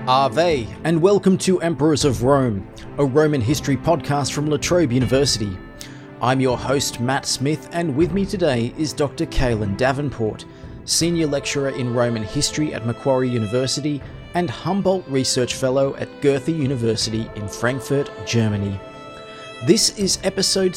Ave, and welcome to Emperors of Rome, a Roman history podcast from La Trobe University. I'm your host, Matt Smith, and with me today is Dr. Caelan Davenport, Senior Lecturer in Roman History at Macquarie University and Humboldt Research Fellow at Goethe University in Frankfurt, Germany. This is episode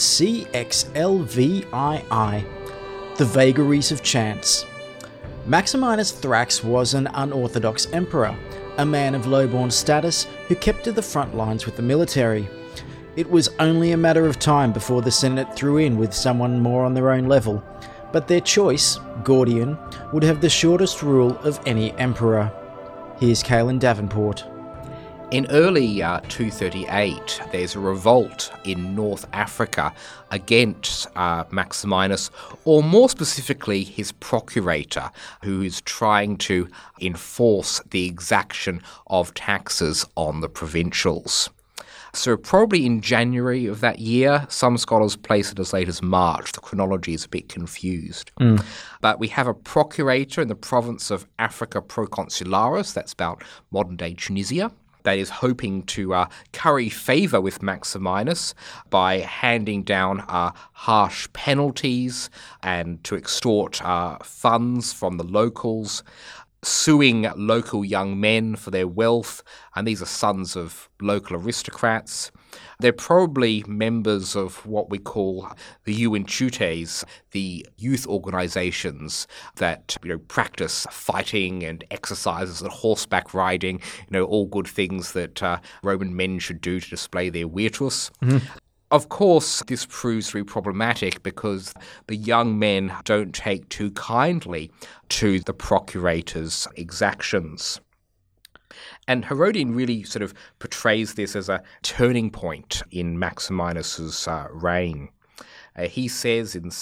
CXLVII, The Vagaries of Chance. Maximinus Thrax was an unorthodox emperor, a man of low-born status who kept to the front lines with the military. It was only a matter of time before the Senate threw in with someone more on their own level, but their choice, Gordian, would have the shortest rule of any emperor. Here's Caelan Davenport. In early 238, there's a revolt in North Africa against Maximinus, or more specifically his procurator, who is trying to enforce the exaction of taxes on the provincials. So probably in January of that year, some scholars place it as late as March. The chronology is a bit confused. But we have a procurator in the province of Africa Proconsularis, that's about modern-day Tunisia, that is hoping to curry favour with Maximinus by handing down harsh penalties and to extort funds from the locals, suing local young men for their wealth, and these are sons of local aristocrats. They're probably members of what we call the Iuventudes, the youth organizations that practice fighting and exercises and horseback riding, all good things that Roman men should do to display their virtus. Of course, this proves to be problematic because the young men don't take too kindly to the procurator's exactions. And Herodian really sort of portrays this as a turning point in Maximinus's reign. He says in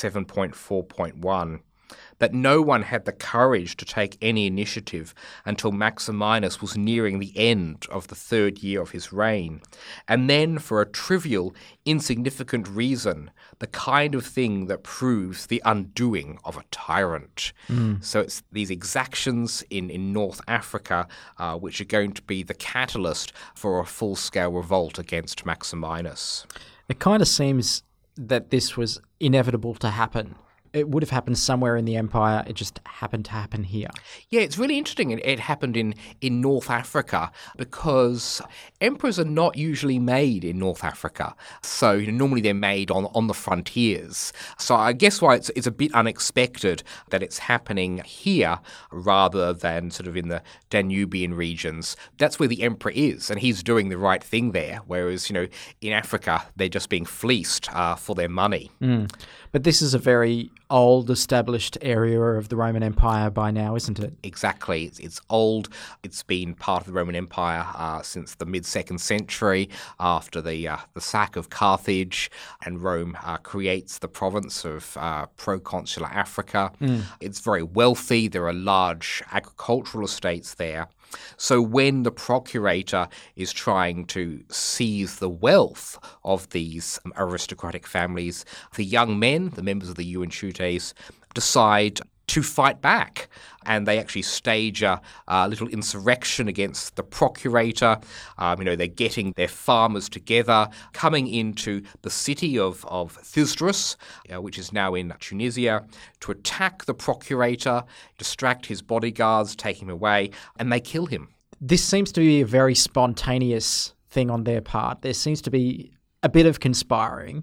7.4.1 that no one had the courage to take any initiative until Maximinus was nearing the end of the third year of his reign, and then for a trivial, insignificant reason, the kind of thing that proves the undoing of a tyrant. So it's these exactions in North Africa which are going to be the catalyst for a full-scale revolt against Maximinus. It kind of seems that this was inevitable to happen. It would have happened somewhere in the empire. It just happened to happen here. Yeah, it's really interesting. It happened in North Africa because emperors are not usually made in North Africa. So normally they're made on the frontiers. So I guess why it's a bit unexpected that it's happening here rather than sort of in the Danubian regions. That's where the emperor is, and he's doing the right thing there. Whereas, in Africa, they're just being fleeced for their money. But this is a very old, established area of the Roman Empire by now, isn't it? Exactly. It's old. It's been part of the Roman Empire since the mid-2nd century after the sack of Carthage, and Rome creates the province of Proconsular Africa. It's very wealthy. There are large agricultural estates there. So when the procurator is trying to seize the wealth of these aristocratic families, the young men, the members of the Iuventudes, decide to fight back. And they actually stage a little insurrection against the procurator. They're getting their farmers together, coming into the city of Thysdrus, which is now in Tunisia, to attack the procurator, distract his bodyguards, take him away, and they kill him. This seems to be a very spontaneous thing on their part. There seems to be a bit of conspiring.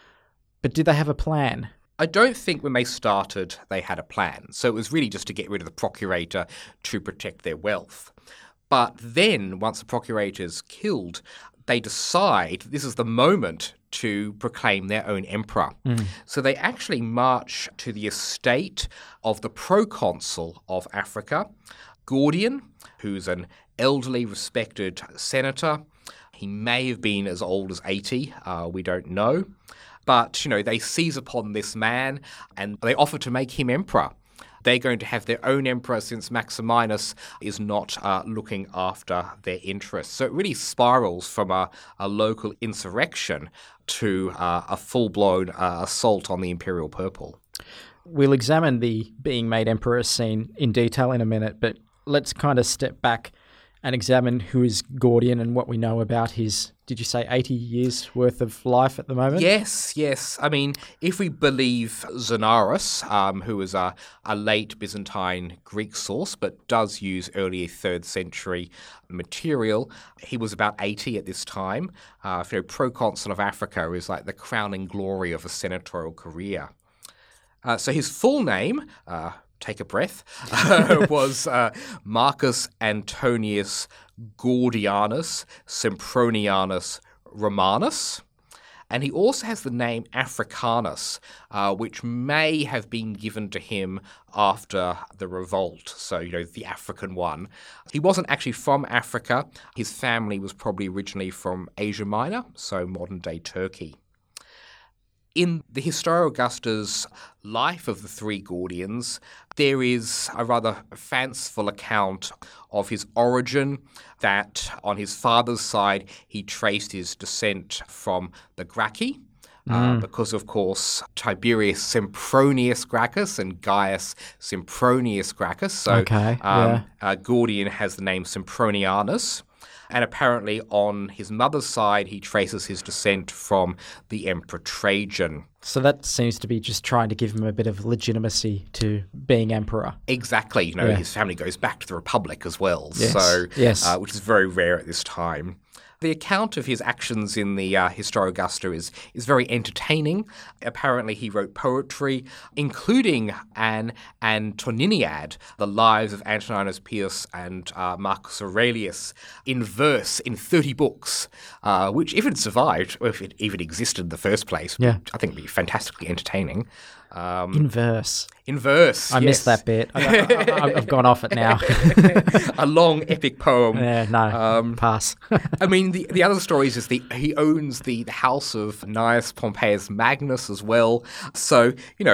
But did they have a plan? I don't think when they started they had a plan. So it was really just to get rid of the procurator to protect their wealth. But then, once the procurator's killed, they decide this is the moment to proclaim their own emperor. So they actually march to the estate of the proconsul of Africa, Gordian, who's an elderly, respected senator. He may have been as old as 80, we don't know. But, they seize upon this man and they offer to make him emperor. They're going to have their own emperor since Maximinus is not looking after their interests. So it really spirals from a local insurrection to a full-blown assault on the imperial purple. We'll examine the being made emperor scene in detail in a minute, but let's kind of step back and examine who is Gordian and what we know about his, did you say 80 years worth of life at the moment? Yes. I mean, if we believe Xenarus, who is a late Byzantine Greek source, but does use early 3rd century material, he was about 80 at this time. Proconsul of Africa is like the crowning glory of a senatorial career. So his full name, take a breath, was Marcus Antonius Gordianus Sempronianus Romanus. And he also has the name Africanus, which may have been given to him after the revolt, so, the African one. He wasn't actually from Africa. His family was probably originally from Asia Minor, so modern-day Turkey. In the Historiogasta's life of the three Gordians, there is a rather fanciful account of his origin, that on his father's side he traced his descent from the Gracchi, because, of course, Tiberius Sempronius Gracchus and Gaius Sempronius Gracchus. So Gordian has the name Sempronianus. And apparently on his mother's side, he traces his descent from the Emperor Trajan. So that seems to be just trying to give him a bit of legitimacy to being emperor. Exactly. His family goes back to the Republic as well, which is very rare at this time. The account of his actions in the Historiogasta is very entertaining. Apparently he wrote poetry, including an Antoniniad, the lives of Antoninus Pius and Marcus Aurelius, in verse in 30 books, which, if it survived, or if it even existed in the first place, I think would be fantastically entertaining. In verse. I missed that bit. I've gone off it now. A long epic poem. Yeah, no, pass. I mean, the other stories is he owns the house of Gnaeus Pompeius Magnus as well. So,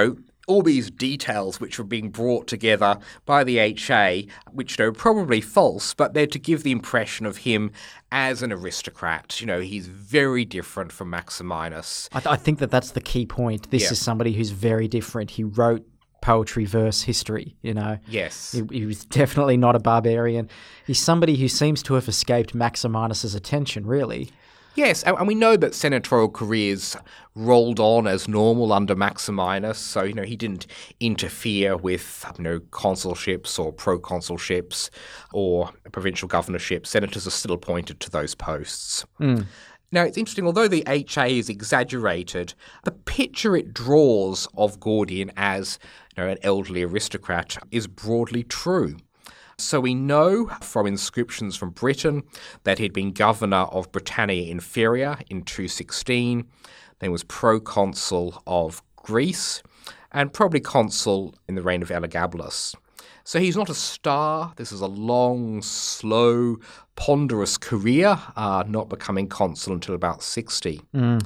all these details which are being brought together by the HA, which are probably false, but they're to give the impression of him as an aristocrat. He's very different from Maximinus. I think that's the key point. This is somebody who's very different. He wrote poetry, verse, history, Yes. He was definitely not a barbarian. He's somebody who seems to have escaped Maximinus's attention, really. Yes, and we know that senatorial careers rolled on as normal under Maximinus, so, he didn't interfere with, consulships or proconsulships or provincial governorships. Senators are still appointed to those posts. Now, it's interesting, although the HA is exaggerated, the picture it draws of Gordian as an elderly aristocrat is broadly true. So we know from inscriptions from Britain that he'd been governor of Britannia Inferior in 216, then was proconsul of Greece, and probably consul in the reign of Elagabalus. So he's not a star. This is a long, slow, ponderous career, not becoming consul until about 60.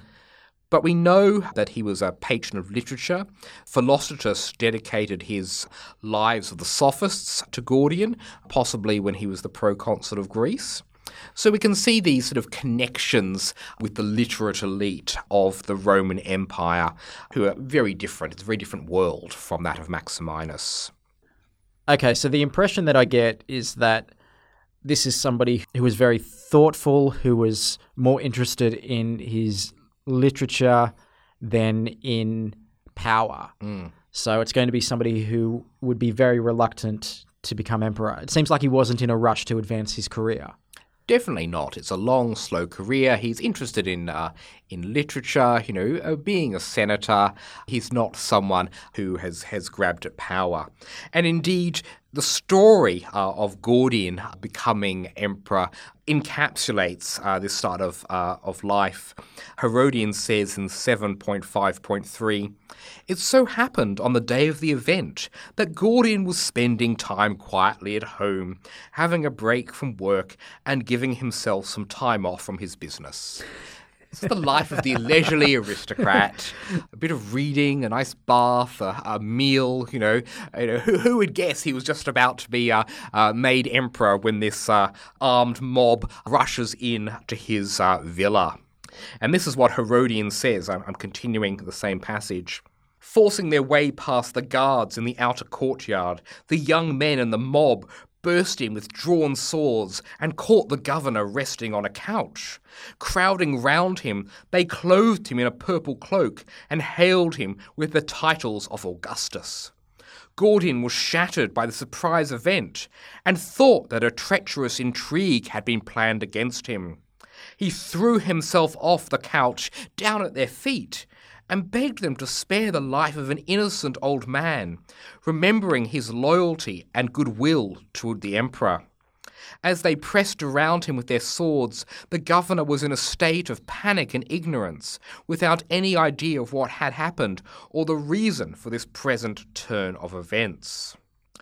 But we know that he was a patron of literature. Philostratus dedicated his Lives of the Sophists to Gordian, possibly when he was the proconsul of Greece. So we can see these sort of connections with the literate elite of the Roman Empire, who are very different. It's a very different world from that of Maximinus. Okay, so the impression that I get is that this is somebody who was very thoughtful, who was more interested in his literature than in power. So it's going to be somebody who would be very reluctant to become emperor. It seems like he wasn't in a rush to advance his career. Definitely not. It's a long, slow career. He's interested in literature, being a senator. He's not someone who has grabbed at power. And indeed, the story of Gordian becoming emperor encapsulates this start of life. Herodian says in 7.5.3, "It so happened on the day of the event that Gordian was spending time quietly at home, having a break from work and giving himself some time off from his business." It's the life of the leisurely aristocrat. A bit of reading, a nice bath, a meal. Who would guess he was just about to be made emperor when this armed mob rushes in to his villa? And this is what Herodian says. I'm continuing the same passage. "Forcing their way past the guards in the outer courtyard, the young men and the mob burst in with drawn swords and caught the governor resting on a couch. Crowding round him, they clothed him in a purple cloak and hailed him with the titles of Augustus. Gordian was shattered by the surprise event and thought that a treacherous intrigue had been planned against him. He threw himself off the couch down at their feet and begged them to spare the life of an innocent old man, remembering his loyalty and goodwill toward the emperor. As they pressed around him with their swords, the governor was in a state of panic and ignorance, without any idea of what had happened or the reason for this present turn of events.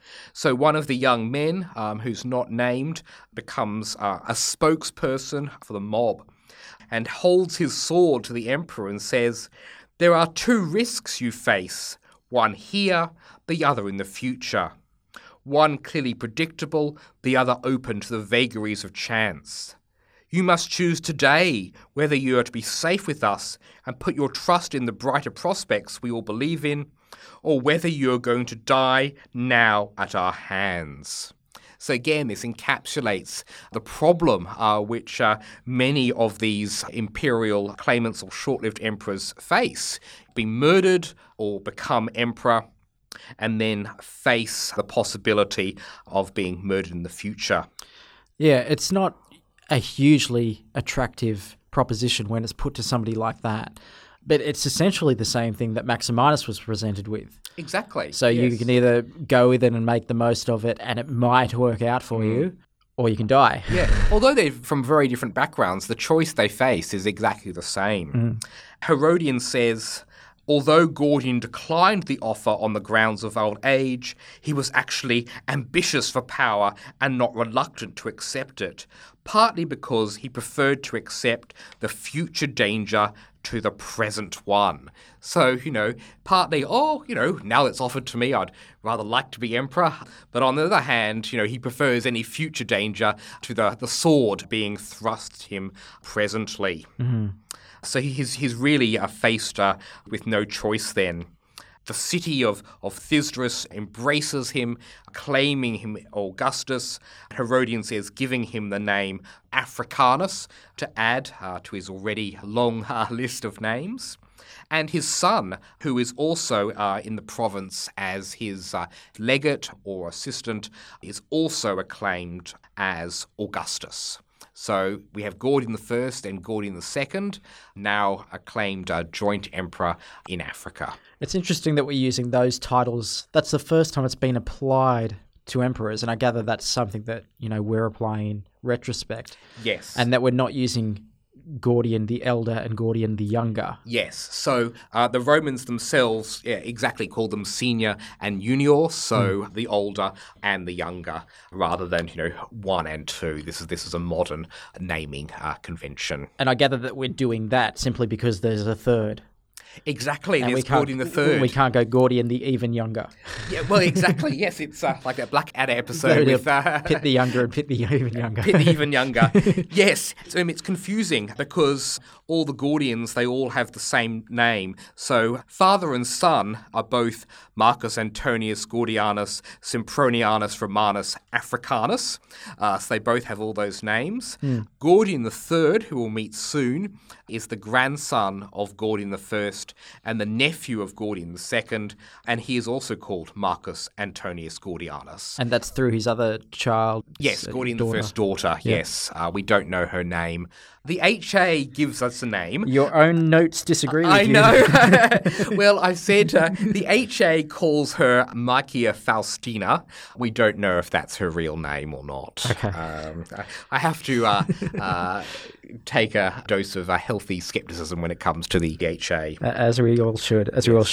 So one of the young men, who's not named, becomes a spokesperson for the mob and holds his sword to the emperor and says, "There are two risks you face, one here, the other in the future. One clearly predictable, the other open to the vagaries of chance. You must choose today whether you are to be safe with us and put your trust in the brighter prospects we all believe in, or whether you are going to die now at our hands." So again, this encapsulates the problem which many of these imperial claimants or short-lived emperors face. Be murdered or become emperor, and then face the possibility of being murdered in the future. Yeah, it's not a hugely attractive proposition when it's put to somebody like that. But it's essentially the same thing that Maximinus was presented with. Exactly. So you can either go with it and make the most of it, and it might work out for you, or you can die. Yeah. Although they're from very different backgrounds, the choice they face is exactly the same. Herodian says, although Gordian declined the offer on the grounds of old age, he was actually ambitious for power and not reluctant to accept it, partly because he preferred to accept the future danger to the present one. So, partly, now it's offered to me, I'd rather like to be emperor. But on the other hand, he prefers any future danger to the sword being thrust him presently. So he's really faced with no choice then. The city of Thysdrus embraces him, claiming him Augustus. Herodian says, giving him the name Africanus to add to his already long list of names. And his son, who is also in the province as his legate or assistant, is also acclaimed as Augustus. So we have Gordian I and Gordian II, now acclaimed joint emperor in Africa. It's interesting that we're using those titles. That's the first time it's been applied to emperors, and I gather that's something that, we're applying in retrospect. Yes. And that we're not using Gordian the Elder and Gordian the Younger. Yes. So the Romans themselves exactly called them senior and junior, so the older and the younger, rather than 1 and 2. This is a modern naming convention. And I gather that we're doing that simply because there's a third. Exactly, and there's Gordian III. We can't go Gordian the Even Younger. Yeah, well, exactly, yes. It's like that Blackadder episode with... Pit the Younger and Pit the Even Younger. Pit the Even Younger. Yes, so, it's confusing because all the Gordians, they all have the same name. So father and son are both Marcus Antonius Gordianus Sempronianus Romanus Africanus. So they both have all those names. Gordian III, who we'll meet soon, is the grandson of Gordian I and the nephew of Gordian II, and he is also called Marcus Antonius Gordianus. And that's through his other child? Yes, Gordian I's daughter, Yeah. yes. We don't know her name. The HA gives us a name. Your own notes disagree with you. I know. Well, I said the HA calls her Mycia Faustina. We don't know if that's her real name or not. Okay. I have to take a dose of healthy skepticism when it comes to the HA. As we all should.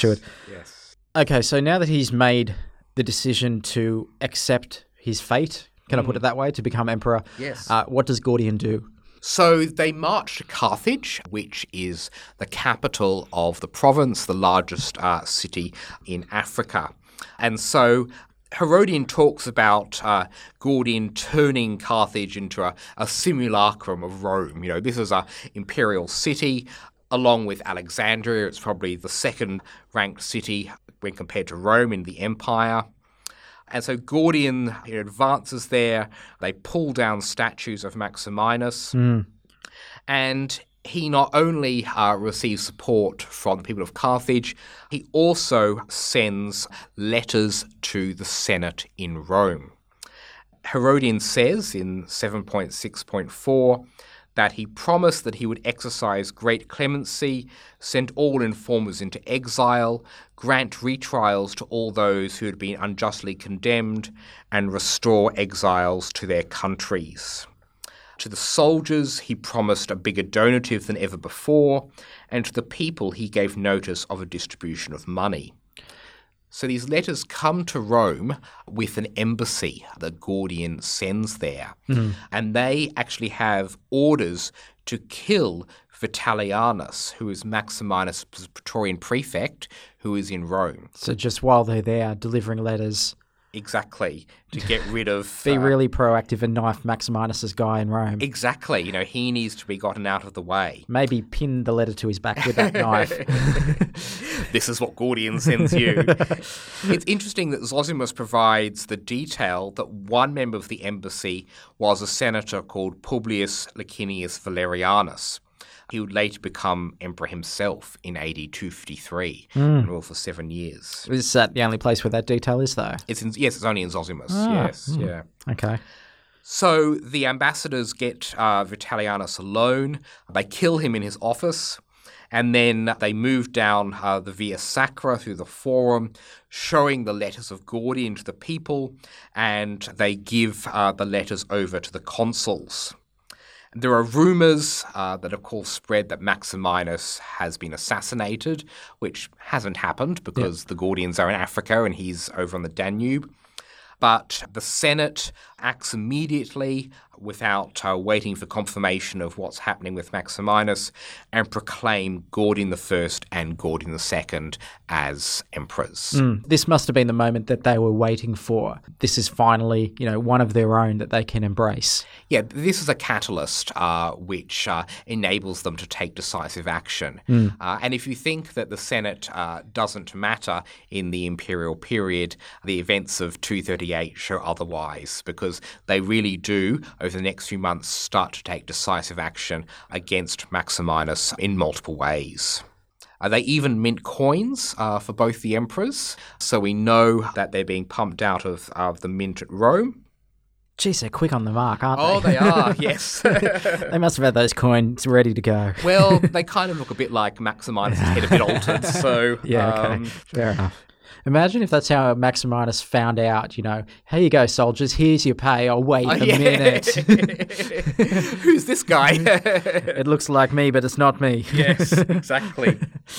Yes. Okay, so now that he's made the decision to accept his fate, can I put it that way, to become emperor, Yes. What does Gordian do? So they march to Carthage, which is the capital of the province, the largest city in Africa. And so Herodian talks about Gordian turning Carthage into a simulacrum of Rome. This is an imperial city. Along with Alexandria, it's probably the second-ranked city when compared to Rome in the empire. And so Gordian advances there. They pull down statues of Maximinus. And he not only receives support from the people of Carthage, he also sends letters to the Senate in Rome. Herodian says in 7.6.4 that he promised that he would exercise great clemency, send all informers into exile, grant retrials to all those who had been unjustly condemned, and restore exiles to their countries. To the soldiers, he promised a bigger donative than ever before, and to the people, he gave notice of a distribution of money. So these letters come to Rome with an embassy that Gordian sends there. And they actually have orders to kill Vitellianus, who is Maximinus' Praetorian prefect, who is in Rome. So just while they're there delivering letters... Exactly, to get rid of... Be really proactive and knife Maximinus' guy in Rome. Exactly, he needs to be gotten out of the way. Maybe pin the letter to his back with that knife. This is what Gordian sends you. It's interesting that Zosimus provides the detail that one member of the embassy was a senator called Publius Licinius Valerianus. He would later become emperor himself in AD 253 and rule for 7 years. Is that the only place where that detail is, though? It's only in Zosimus. Yeah. Okay. So the ambassadors get Vitellianus alone. They kill him in his office. And then they move down the Via Sacra through the Forum, showing the letters of Gordian to the people, and they give the letters over to the consuls. There are rumours that, of course, spread that Maximinus has been assassinated, which hasn't happened because the Gordians are in Africa and he's over on the Danube. But the Senate acts immediately without waiting for confirmation of what's happening with Maximinus and proclaim Gordian I and Gordian II as emperors. This must have been the moment that they were waiting for. This is finally, one of their own that they can embrace. Yeah, this is a catalyst which enables them to take decisive action. And if you think that the Senate doesn't matter in the imperial period, the events of 238 show otherwise, because they really do, over the next few months, start to take decisive action against Maximinus in multiple ways. They even mint coins for both the emperors, so we know that they're being pumped out of the mint at Rome. Geez, they're quick on the mark, aren't they? Oh, they are, yes. They must have had those coins ready to go. Well, they kind of look a bit like Maximinus' head, a bit altered, so... Yeah, okay. Fair enough. Imagine if that's how Maximinus found out, here you go, soldiers, here's your pay, I'll wait a minute. Who's this guy? It looks like me, but it's not me. Yes, exactly.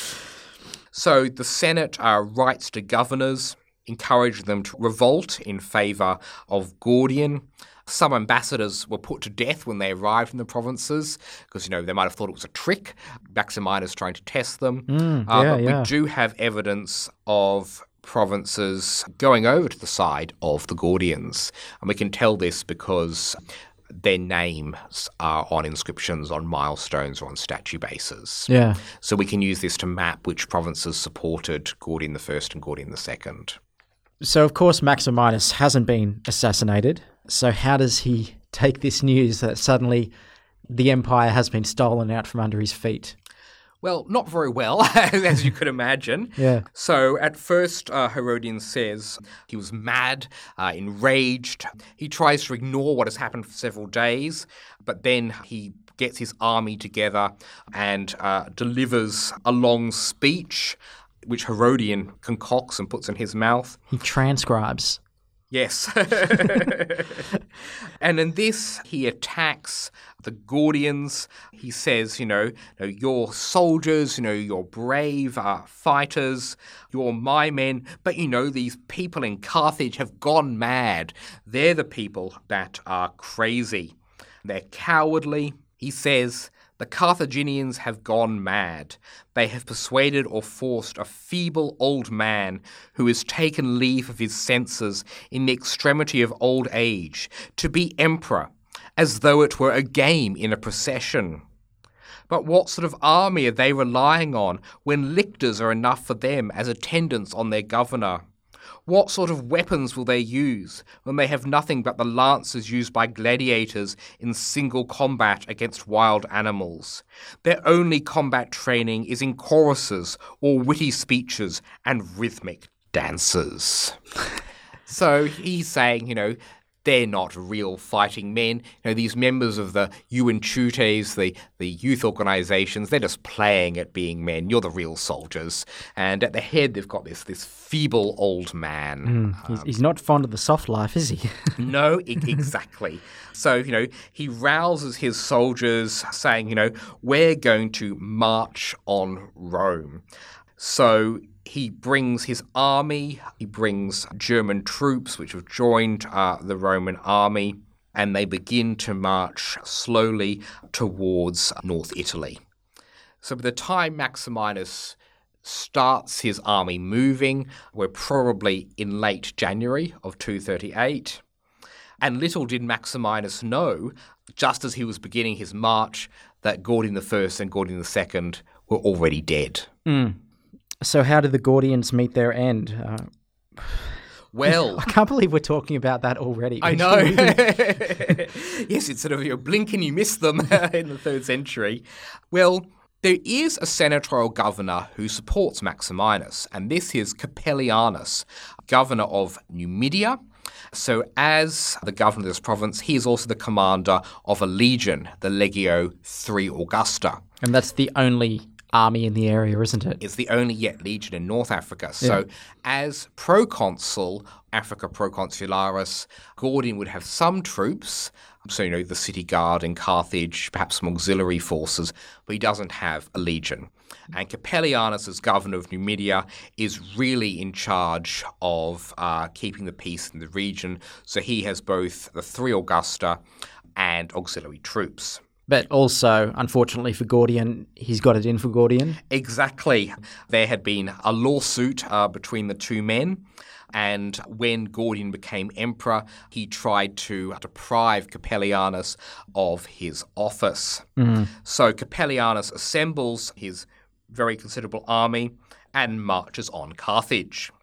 So the Senate writes to governors, encouraged them to revolt in favour of Gordian. Some ambassadors were put to death when they arrived in the provinces because, they might have thought it was a trick, Maximinus trying to test them. We do have evidence of provinces going over to the side of the Gordians. And we can tell this because their names are on inscriptions, on milestones, or on statue bases. Yeah. So we can use this to map which provinces supported Gordian I and Gordian II. So, of course, Maximinus hasn't been assassinated. So how does he take this news that suddenly the empire has been stolen out from under his feet? Well, not very well, as you could imagine. Yeah. So at first, Herodian says he was mad, enraged. He tries to ignore what has happened for several days, but then he gets his army together and delivers a long speech, which Herodian concocts and puts in his mouth. He transcribes. Yes. And in this, he attacks the Gordians. He says, you're soldiers, you're brave fighters, you're my men, but these people in Carthage have gone mad. They're the people that are crazy. They're cowardly. He says, the Carthaginians have gone mad. They have persuaded or forced a feeble old man who has taken leave of his senses in the extremity of old age to be emperor, as though it were a game in a procession. But what sort of army are they relying on when lictors are enough for them as attendants on their governor? What sort of weapons will they use when they have nothing but the lances used by gladiators in single combat against wild animals? Their only combat training is in choruses or witty speeches and rhythmic dances. So he's saying, they're not real fighting men. These members of the Juventudes, the youth organisations, they're just playing at being men. You're the real soldiers. And at the head, they've got this feeble old man. He's not fond of the soft life, is he? No, exactly. So, he rouses his soldiers saying, we're going to march on Rome. So he brings his army, he brings German troops which have joined the Roman army, and they begin to march slowly towards North Italy. So by the time Maximinus starts his army moving, we're probably in late January of 238. And little did Maximinus know, just as he was beginning his march, that Gordian I and Gordian II were already dead. So how did the Gordians meet their end? Well, I can't believe we're talking about that already. I know. Yes, it's sort of you blink and you miss them in the 3rd century. Well, there is a senatorial governor who supports Maximinus, and this is Capellianus, governor of Numidia. So as the governor of this province, he is also the commander of a legion, the Legio III Augusta. And that's the only army in the area, isn't it? It's the only yet legion in North Africa. So as proconsul, Africa Proconsularis, Gordian would have some troops, so, the city guard in Carthage, perhaps some auxiliary forces, but he doesn't have a legion. And Capellianus, as governor of Numidia, is really in charge of keeping the peace in the region. So he has both the 3 Augusta and auxiliary troops. But also, unfortunately for Gordian, he's got it in for Gordian. Exactly. There had been a lawsuit between the two men, and when Gordian became emperor, he tried to deprive Capellianus of his office. So Capellianus assembles his very considerable army and marches on Carthage.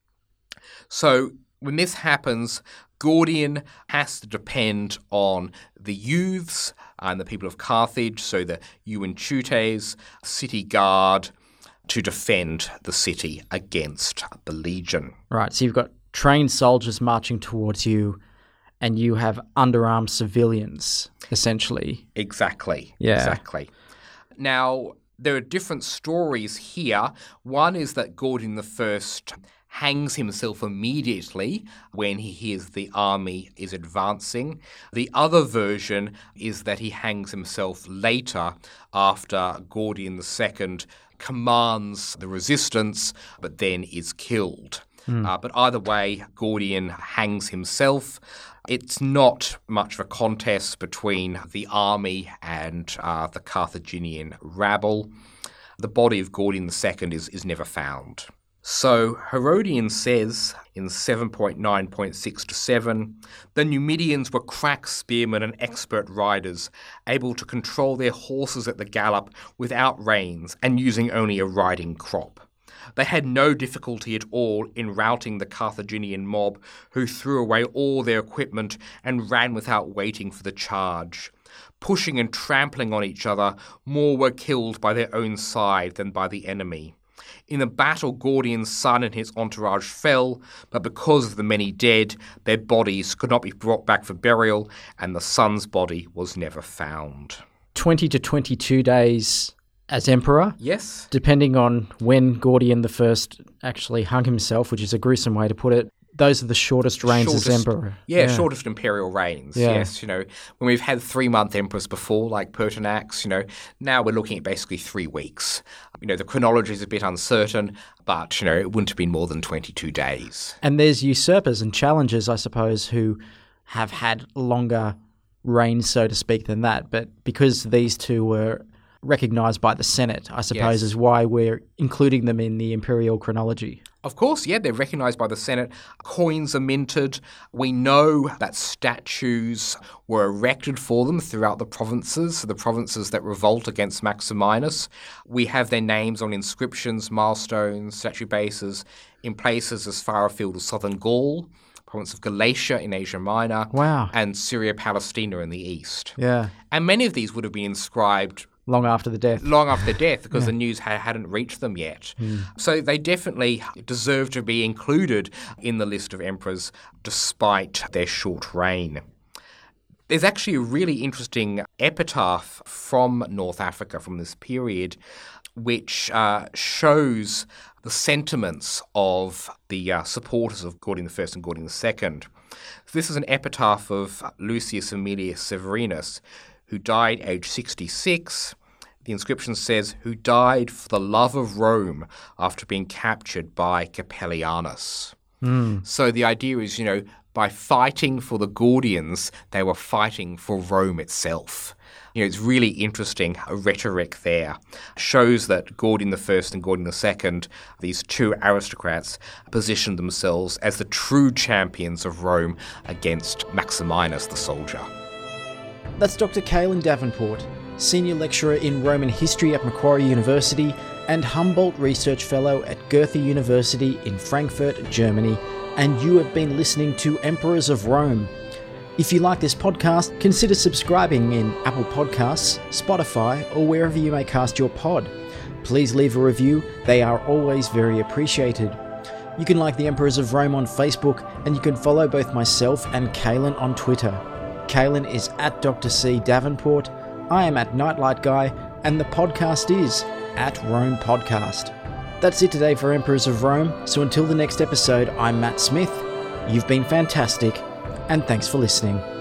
So when this happens, Gordian has to depend on the youths and the people of Carthage, so the Juventudes, city guard, to defend the city against the legion. Right, so you've got trained soldiers marching towards you, and you have underarmed civilians, essentially. Exactly. Yeah. Exactly. Now, there are different stories here. One is that Gordian I hangs himself immediately when he hears the army is advancing. The other version is that he hangs himself later after Gordian II commands the resistance but then is killed. But either way, Gordian hangs himself. It's not much of a contest between the army and the Carthaginian rabble. The body of Gordian II is never found. So Herodian says in 7.9.6-7, the Numidians were crack spearmen and expert riders, able to control their horses at the gallop without reins and using only a riding crop. They had no difficulty at all in routing the Carthaginian mob, who threw away all their equipment and ran without waiting for the charge. Pushing and trampling on each other, more were killed by their own side than by the enemy. In the battle, Gordian's son and his entourage fell, but because of the many dead, their bodies could not be brought back for burial, and the son's body was never found. 20 to 22 days as emperor. Yes. Depending on when Gordian I actually hung himself, which is a gruesome way to put it. Those are the shortest reigns as emperor. Yeah, shortest imperial reigns. Yeah. Yes, when we've had 3-month emperors before, like Pertinax, now we're looking at basically 3 weeks. The chronology is a bit uncertain, but, it wouldn't have been more than 22 days. And there's usurpers and challengers, I suppose, who have had longer reigns, so to speak, than that. But because these two were recognised by the Senate, I suppose, is why we're including them in the imperial chronology. Of course, yeah, they're recognised by the Senate. Coins are minted. We know that statues were erected for them throughout the provinces that revolt against Maximinus. We have their names on inscriptions, milestones, statue bases in places as far afield as southern Gaul, province of Galatia in Asia Minor, Wow. and Syria-Palestina in the east. Yeah. And many of these would have been inscribed Long after the death. long after their death because the news hadn't reached them yet. So they definitely deserve to be included in the list of emperors despite their short reign. There's actually a really interesting epitaph from North Africa from this period which shows the sentiments of the supporters of Gordian I and Gordian II. This is an epitaph of Lucius Aemilius Severinus, who died aged 66. The inscription says, who died for the love of Rome after being captured by Capellianus. So the idea is, by fighting for the Gordians, they were fighting for Rome itself. It's really interesting rhetoric there. Shows that Gordian I and Gordian II, these two aristocrats, positioned themselves as the true champions of Rome against Maximinus the soldier. That's Dr. Caelan Davenport, Senior Lecturer in Roman History at Macquarie University and Humboldt Research Fellow at Goethe University in Frankfurt, Germany, and you have been listening to Emperors of Rome. If you like this podcast, consider subscribing in Apple Podcasts, Spotify, or wherever you may cast your pod. Please leave a review, they are always very appreciated. You can like the Emperors of Rome on Facebook, and you can follow both myself and Caelan on Twitter. Caelan is at Dr. C. Davenport, I am at Nightlight Guy, and the podcast is at Rome Podcast. That's it today for Emperors of Rome, so until the next episode, I'm Matt Smith. You've been fantastic, and thanks for listening.